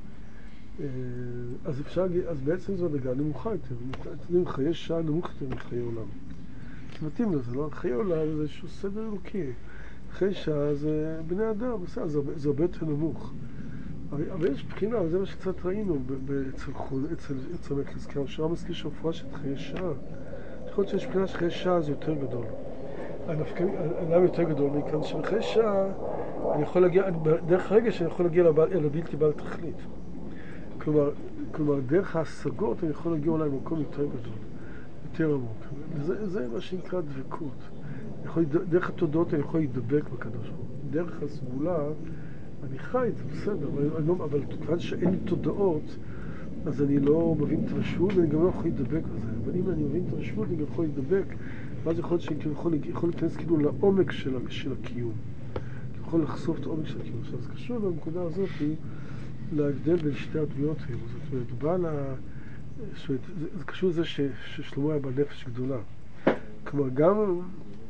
Speaker 1: אז אפשר, אז בעצם זו דרגה נמוכה יותר, חיי שעה נמוך יותר מחיי עולם. זה מתאים לזה, לא? חיי עולם זה איזשהו סדר אלוקי. חיי שעה זה בני אדם, זה הרבה יותר נמוך. אבל יש בחינה, וזה מה שקצת ראינו אצל חזקיהו, שרם הזכיר שמפורש את חיי שעה. יכול להיות שיש בחינה שחיי שעה זה יותר גדול. למה יותר גדול? מכאן שבחיי שעה אני יכול להגיע, דרך הרגש אני יכול להגיע אל הבלתי בעל תכלית. כלומר, כלומר, דרך ההשגות אני יכול להגיע אולי למקום יותר גדול, יותר עמוק. וזה, זה מה שנקרא דבקות. יכול, דרך התודעות אני יכול להידבק בקדוש ברוך הוא. דרך הסגולה, אני חי, זה בסדר, אבל, אבל כיוון שאין לי תודעות, אז אני לא מבין את הרשעות ואני גם לא יכול להידבק בזה. אבל אם אני מבין את הרשעות, אני גם יכול להידבק, ואז יכול להיות שאני יכול, יכול להיכנס כאילו לעומק של, של הקיום. אני יכול לחשוף את העומק של הקיום. עכשיו, זה קשור לנקודה הזאת היא, להבדל בין שתי הדמויות האלה. זאת אומרת, בעל ה... זה, זה קשור לזה ש, ששלמה היה בנפש גדולה. כלומר, גם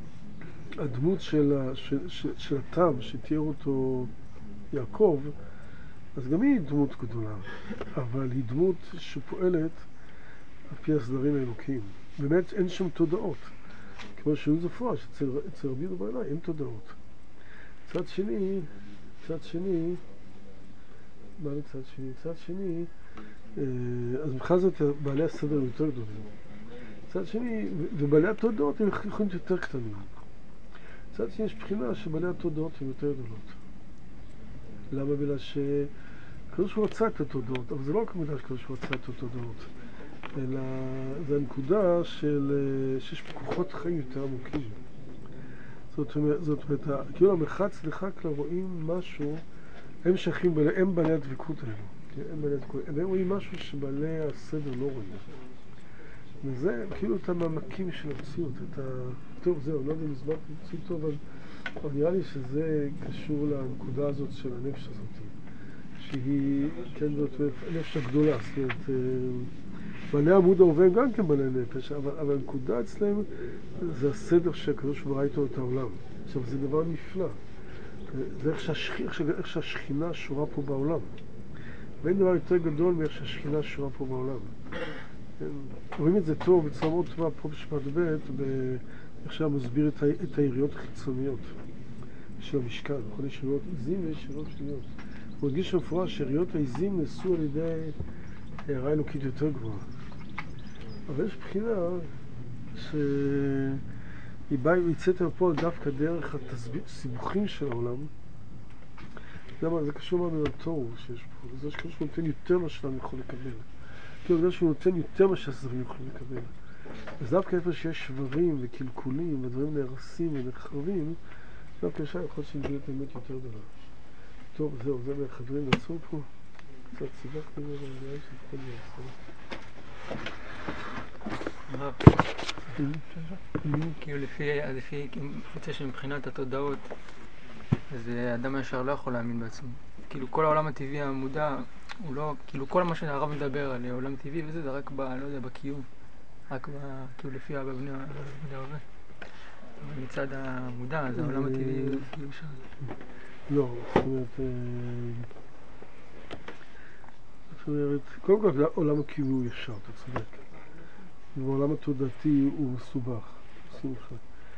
Speaker 1: הדמות של, של, של, של התם, שתיאר אותו יעקב, אז גם היא דמות גדולה, אבל היא דמות שפועלת על פי הסדרים האלוקיים. באמת אין שם תודעות. כמו שהוא זפורש, אצל, אצל רבי יהודה בעיניי אין תודעות. צד שני, צד שני, מה מצד שני? צד שני, אז בכלל זאת בעלי הסדר יותר גדולים. צד שני, ובעלי התודעות הם יכולים להיות יותר קטנים. צד שני יש בחינה שבעלי התודעות הם יותר גדולות. למה? בגלל שקדוש הוא רצה את התודעות, אבל זה לא רק מידה שקדוש הוא רצה את התודעות, אלא זה הנקודה של שיש כוחות חיים יותר עמוקים. זאת אומרת, זאת אומרת, כאילו המחץ דחק לה רואים משהו, הם שייכים, הם בעלי הדבקות האלו, הם בעלי הדבקות, הם רואים משהו שבעלי הסדר לא רואים. וזה כאילו את המעמקים של המציאות, את ה... טוב, זהו, לא יודע אם הסברתי מציאות טוב, אבל... אבל נראה לי שזה קשור לנקודה הזאת של הנפש הזאת, שהיא, כן, זאת אומרת, הנפש הגדולה, זאת אומרת, בעלי עמוד ההווה הם גם כן בעלי נפש, אבל, אבל הנקודה אצלם זה הסדר שהקדוש ברא איתו את העולם. עכשיו, זה דבר נפלא. זה איך, שהשכ... איך שהשכינה שורה פה בעולם. ואין דבר יותר גדול מאיך שהשכינה שורה פה בעולם. רואים את זה טוב, בצורה מאוד טובה פה בשבת ב' עכשיו מסביר את, ה... את העיריות החיצוניות של המשכן. נכון, יש עיריות עיזים ויש עיריות שליליות. הוא מרגיש שמפורש שעיריות העיזים נעשו על ידי הערה אלוקית יותר גבוהה. אבל יש בחינה ש... היא באה, היא יצאת פה דווקא דרך הסיבוכים של העולם. למה? זה קשור מאוד לתור שיש פה. זה שקשור שהוא נותן יותר מה שאדם יכול לקבל. כאילו, זה שהוא נותן יותר מה שהזרים יכולים לקבל. אז דווקא איפה שיש שברים וקלקולים ודברים נהרסים ונחרבים, דווקא ישר יכול להיות שנגדית האמת יותר גדולה. טוב, זהו, זה מהחברים נעצור פה. קצת סיבכתי מאוד, אני רואה שבכל
Speaker 3: זאת. כאילו לפי, לפי, יוצא שמבחינת התודעות, אז אדם ישר לא יכול להאמין בעצמו. כאילו כל העולם הטבעי המודע, הוא לא, כאילו כל מה שהרב מדבר על עולם טבעי וזה, זה רק ב, לא יודע, בקיום. רק ב, כאילו לפי בבני הרבה. אבל מצד המודע, אז העולם הטבעי כאילו שם.
Speaker 1: לא, זאת אומרת, זאת אומרת, קודם כל העולם הקיומי הוא ישר, אתה צודק. והעולם התודעתי הוא מסובך, שמחה.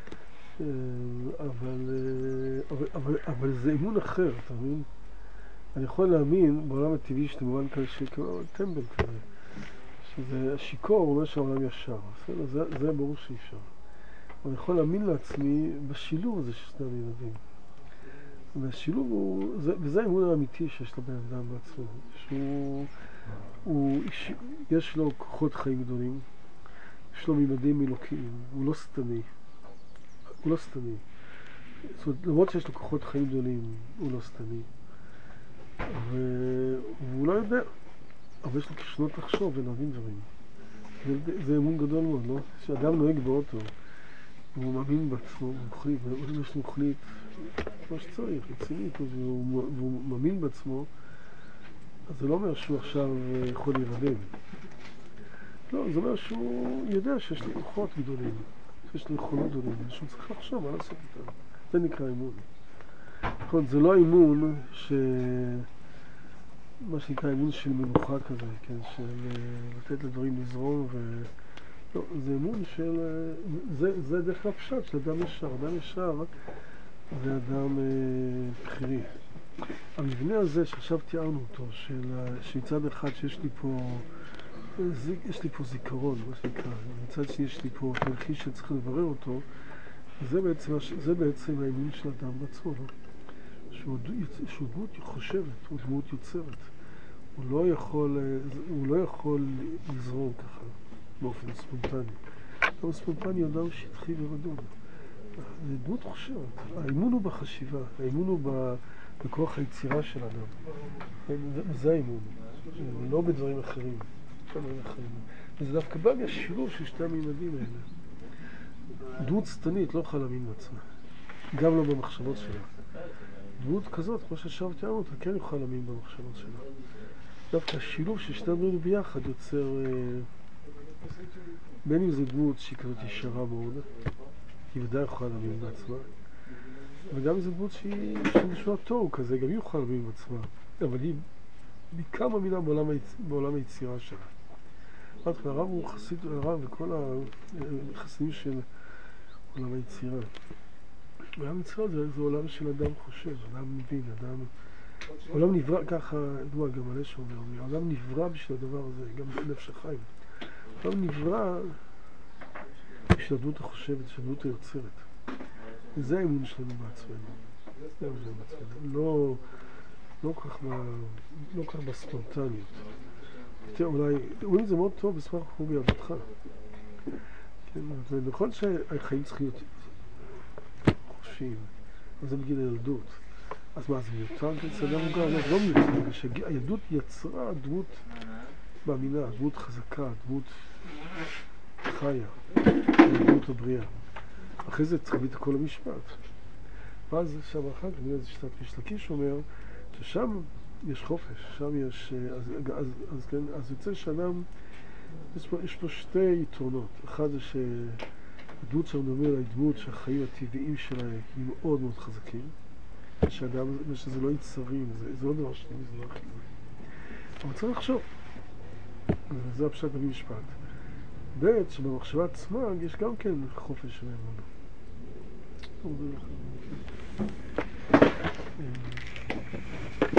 Speaker 1: אבל, אבל, אבל, אבל זה אמון אחר, אתה מבין? אני יכול להאמין בעולם הטבעי שאתה מובן כזה שכאילו טמבל כזה, שזה השיקור אומר שהעולם ישר, בסדר? זה, זה ברור שאי אפשר. אני יכול להאמין לעצמי בשילוב הזה של שני ילדים. והשילוב הוא, זה, וזה האמון האמיתי שיש לבן אדם בעצמו, שהוא, הוא, יש לו כוחות חיים גדולים, יש לו מימדים אלוקיים, הוא לא סתמי, הוא לא סתמי. זאת אומרת, למרות שיש לו כוחות חיים גדולים, הוא לא סתמי. והוא לא יודע, אבל יש לו כישרונות לחשוב ולהבין דברים. זה, זה אמון גדול מאוד, לא? כשאדם נוהג באוטו, הוא מאמין בעצמו, ואם יש לו מחליט מה שצריך, רצינית, והוא, והוא מאמין בעצמו, אז זה לא אומר שהוא עכשיו יכול להירדם. לא, זה אומר שהוא יודע שיש לו כוחות גדולים, שיש לו יכולות גדולים, שהוא צריך לחשוב מה לעשות איתם. זה נקרא אמון. נכון, זה לא אמון ש... מה שנקרא אמון של מנוחה כזה, כן, של לתת לדברים לזרום ו... לא, זה אמון של... זה, זה דרך הפשט של אדם ישר. אדם ישר זה אדם אה, בחירי. המבנה הזה שעכשיו תיארנו אותו, של, שמצד אחד שיש לי פה... יש לי פה זיכרון, מה שנקרא, מצד שני יש לי פה תרחיש שצריך לברר אותו, זה בעצם, זה בעצם האמון של אדם בעצמו, לא? שהוא, שהוא דמות חושבת, הוא דמות יוצרת. הוא לא יכול, הוא לא יכול לזרום ככה, באופן ספונטני. אבל ספונטני אדם שטחי ורדום. זה דמות חושבת. האמון הוא בחשיבה, האמון הוא בכוח היצירה של אדם. זה האמון, לא בדברים אחרים. וזה דווקא בא מהשילוב של שתי הממדים האלה. דמות סתנית לא יכולה להאמין בעצמה, גם לא במחשבות שלה. דמות כזאת, כמו ששאר תיארנו אותה, כן יכולה להאמין במחשבות שלה. דווקא השילוב של שתי הממדים ביחד יוצר, בין אם זו דמות שהיא כזאת ישרה מאוד, היא ודאי יכולה להאמין בעצמה, וגם אם זו דמות שהיא משמע תוהו כזה, גם היא יכולה להאמין בעצמה, אבל היא בעיקר מאמינה בעולם, היצ... בעולם היצירה שלה. הרב הוא חסיד, הרב וכל החסידים של עולם היצירה. עולם היצירה זה, זה עולם של אדם חושב, אדם מבין, אדם... עולם נברא, ככה, דומה גם עלי שאומר, עולם נברא בשביל הדבר הזה, גם נפש החיים. עולם נברא בשביל הדמות החושבת, בשביל הדמות היוצרת. וזה האמון שלנו בעצמנו. זה האמון שלנו בעצמנו. לא... לא כך, ב... לא כך בספונטניות. תראה, אולי, רואים את זה מאוד טוב בספר חור ביהדותך. כן, נכון שהחיים צריכים להיות חופשיים, אז זה בגיל הילדות. אז מה, זה מיותר אצל אדם מוגר? לא, זה לא מיותר, כשהילדות יצרה דמות מאמינה, דמות חזקה, דמות חיה, דמות הבריאה. אחרי זה צריך להביא את כל המשפט. ואז שם אחר כך, זה שיטת ריש לקיש אומר, ששם יש חופש, שם יש, אז, אז, אז, כן, אז יוצא שאדם, יש פה, יש פה שתי יתרונות. אחד זה שהדמות שם מדבר היא דמות שהחיים הטבעיים שלה היא מאוד מאוד חזקים, שאדם, שזה לא יצרים, זה, זה לא דבר שני, זה לא הכי. אבל צריך לחשוב, וזה הפשט במשפט. ב' שבמחשבה עצמה יש גם כן חופש ואמונה. טוב, זה לך.